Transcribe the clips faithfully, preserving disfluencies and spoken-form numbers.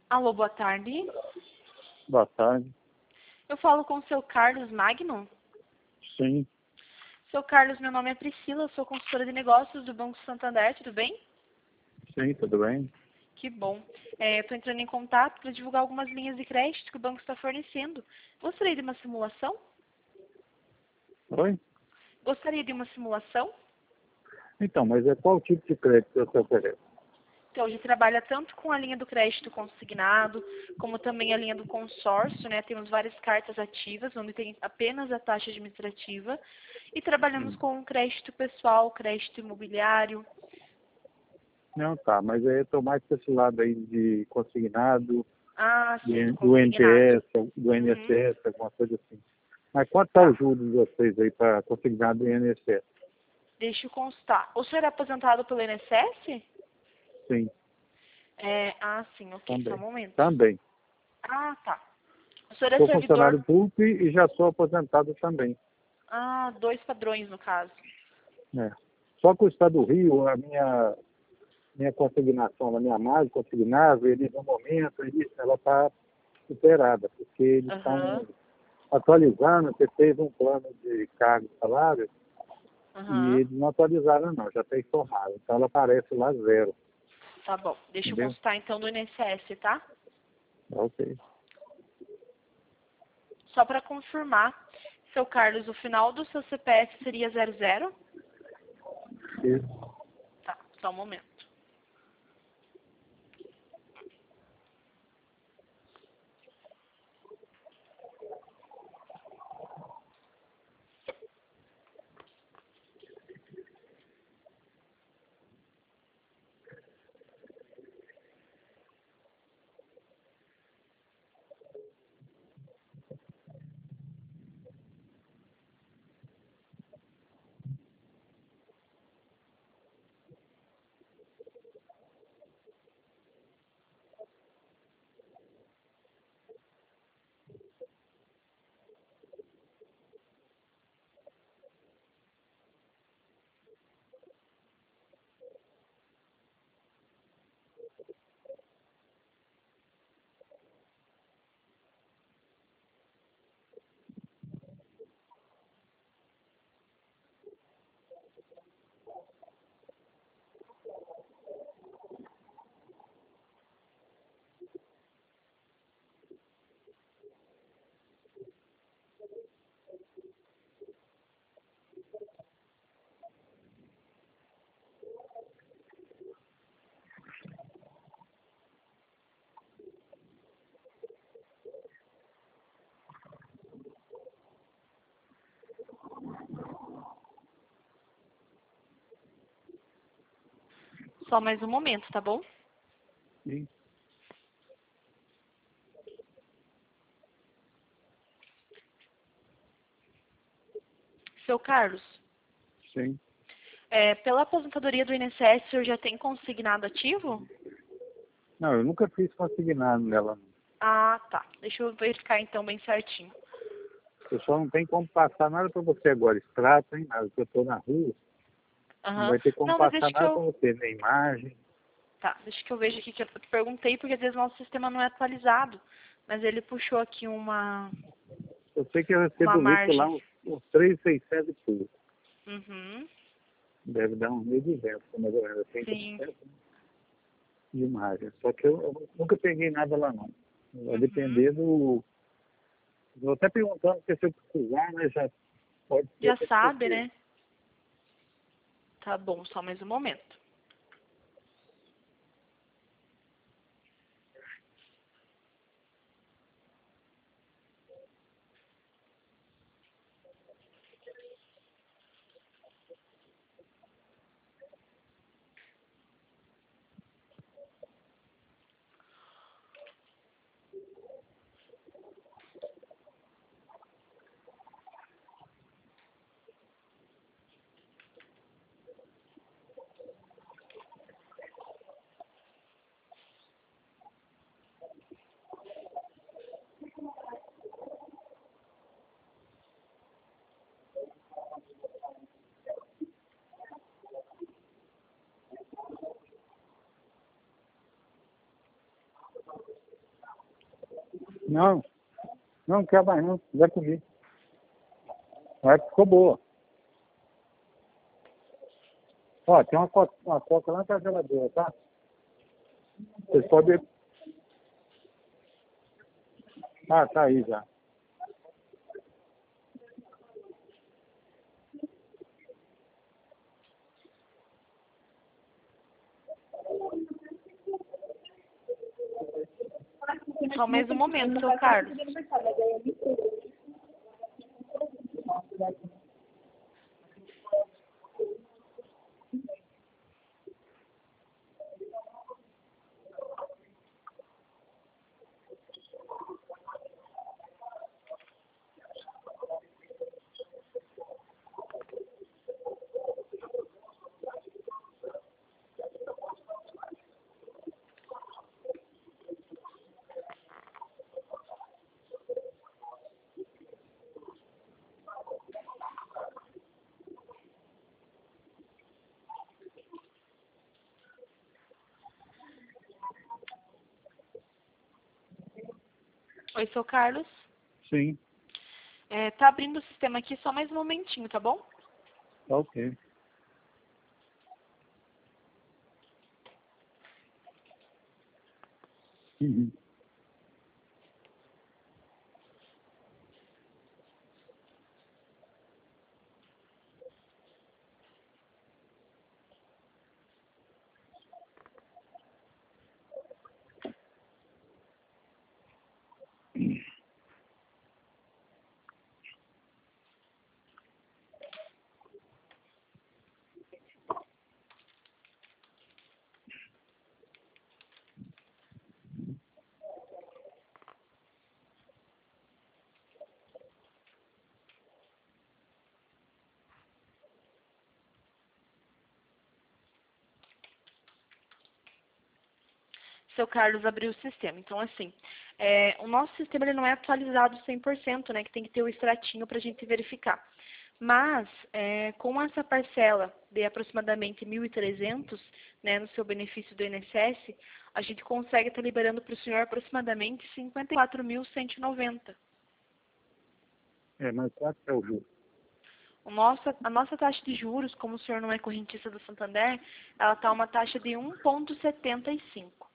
Alô, boa tarde. Boa tarde. Eu falo com o seu Carlos Magno. Sim, Seu Carlos, meu nome é Priscila, sou consultora de negócios do Banco Santander, tudo bem? sim, tudo bem? Que bom. É, eu estou entrando em contato para divulgar algumas linhas de crédito que o banco está fornecendo. Gostaria de uma simulação? Oi? Gostaria de uma simulação? Então, mas é qual tipo de crédito que você oferece? Então, a gente trabalha tanto com a linha do crédito consignado, como também a linha do consórcio, né? Temos várias cartas ativas, onde tem apenas a taxa administrativa. E trabalhamos Hum. com crédito pessoal, crédito imobiliário. Não, tá, mas aí eu estou mais para esse lado aí de consignado, Ah, sim, do de- do consignado. N P S, do Uhum. I N S S, alguma coisa assim. Mas quanto está o Tá. juros de vocês aí para consignado do I N S S? Deixa eu constar. O senhor é aposentado pelo I N S S? Sim, É, ah, sim, ok, só um também. momento. Também. Ah, tá. O senhor é Sou servidor? funcionário público e já sou aposentado também. Ah, dois padrões no caso. Né? Só que o Estado do Rio, a minha, minha consignação, a minha margem consignável, ele no momento, ele, ela está superada, porque eles Aham, estão atualizando, você fez um plano de cargo e salário, e aham. eles não atualizaram não, já está estourado. Então ela aparece lá zero, Tá bom. Deixa eu entendeu? constar então do I N S S, tá? Ok. Só para confirmar, seu Carlos, o final do seu C P F seria zero zero? Isso. Tá, só um momento. Só mais um momento, tá bom? Sim. Seu Carlos, Sim. é, pela aposentadoria do I N S S, o senhor já tem consignado ativo? Não, eu nunca fiz consignado nela. Ah, tá. Deixa eu verificar então bem certinho. Eu só não tem como passar nada para você agora, extrato, nem nada, porque eu estou na rua, não Aham. vai ter como Não, mas passar deixa que nada eu... para você, nem imagem. Tá, deixa que eu veja aqui que eu te perguntei, porque às vezes nosso sistema não é atualizado. Mas ele puxou aqui uma, Eu sei que eu uma recebo líquido lá margem. uns, uns três mil e seiscentos e pouco. Uhum. Deve dar uns mil e duzentos, mais ou menos, Sim. trinta por cento de margem. Só que eu, eu nunca peguei nada lá não. Vai Uhum. depender do... Vou até perguntando, porque se eu precisar, né, já pode ser Já até que sabe, você. né? Tá bom, só mais um momento. Não, não quer mais não, já comi. Mas ficou boa. Ó, tem uma coca, uma coca lá na geladeira, tá? Vocês podem... Ah, tá aí já. Só mais um momento, seu Carlos. Oi, seu Carlos. Sim, É, tá abrindo o sistema aqui, só mais um momentinho, tá bom? tá ok. Uhum. Seu Carlos abriu o sistema. Então, assim, é, o nosso sistema ele não é atualizado cem por cento, né? Que tem que ter o extratinho para a gente verificar. Mas, é, com essa parcela de aproximadamente mil e trezentos, né, no seu benefício do I N S S, a gente consegue estar liberando para o senhor aproximadamente cinquenta e quatro mil cento e noventa. É, mas quanto é o juro? O nossa, a nossa taxa de juros, como o senhor não é correntista do Santander, ela está uma taxa de um vírgula setenta e cinco.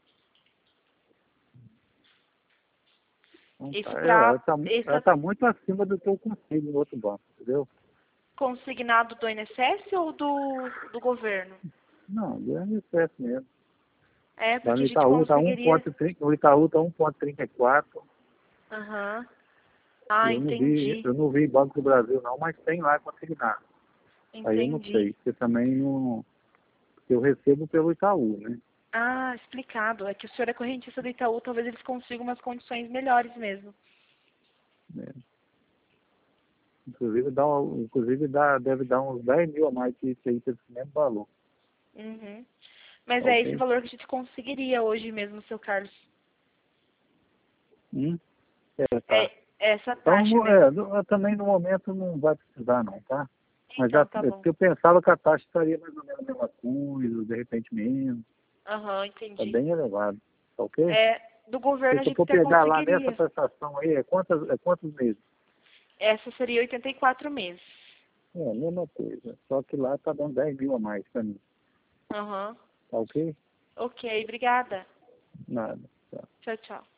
Então, Isso tá, é, ela para está ela esse tá muito acima do que eu consigo no outro banco, entendeu? consignado do I N S S ou do, do governo? Não, do I N S S mesmo. É, Lá porque no a gente Itaú está conseguiria... um ponto trinta, o Itaú está um ponto trinta e quatro. Aham. Ah, Eu não vi, entendi. eu não vi Banco do Brasil não, mas tem lá consignado. Aí eu não Entendi. sei, porque também não, eu recebo pelo Itaú, né? Ah, explicado. É que o senhor é correntista do Itaú, talvez eles consigam umas condições melhores mesmo. É. Inclusive, dá, um- inclusive dá, deve dar uns dez mil a mais que isso aí, pelo mesmo valor. Uhum. Mas Tá é esse ok? valor que a gente conseguiria hoje mesmo, seu Carlos. Hum? É, tá. É essa Então, taxa no- é, mesmo. no- também no momento não vai precisar não, tá? Mas já, Então, tá é bom. porque eu pensava que a taxa estaria mais ou menos a mesma coisa, de repente menos. Aham, Tá entendi. bem elevado, tá ok? É, do governo Se a você gente for até pegar lá nessa conseguiria. prestação aí, é quantas, é quantos meses? Essa seria oitenta e quatro meses. É a mesma coisa, só que lá tá dando dez mil a mais pra mim, Aham. tá ok? Ok, obrigada. Nada. Tá. Tchau, tchau.